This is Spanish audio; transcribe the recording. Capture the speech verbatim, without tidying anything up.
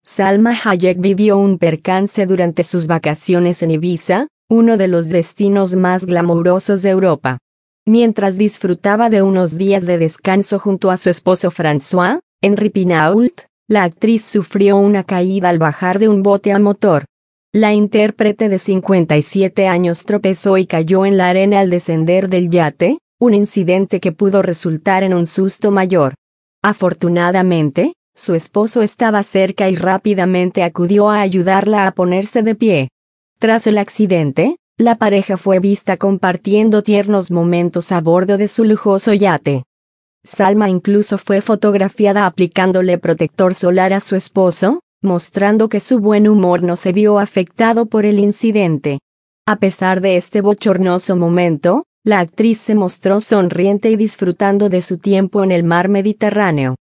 Salma Hayek vivió un percance durante sus vacaciones en Ibiza, uno de los destinos más glamurosos de Europa. Mientras disfrutaba de unos días de descanso junto a su esposo François, Henri Pinault, la actriz sufrió una caída al bajar de un bote a motor. La intérprete de cincuenta y siete años tropezó y cayó en la arena al descender del yate, un incidente que pudo resultar en un susto mayor. Afortunadamente, su esposo estaba cerca y rápidamente acudió a ayudarla a ponerse de pie. Tras el accidente, la pareja fue vista compartiendo tiernos momentos a bordo de su lujoso yate. Salma incluso fue fotografiada aplicándole protector solar a su esposo, mostrando que su buen humor no se vio afectado por el incidente. A pesar de este bochornoso momento, la actriz se mostró sonriente y disfrutando de su tiempo en el mar Mediterráneo.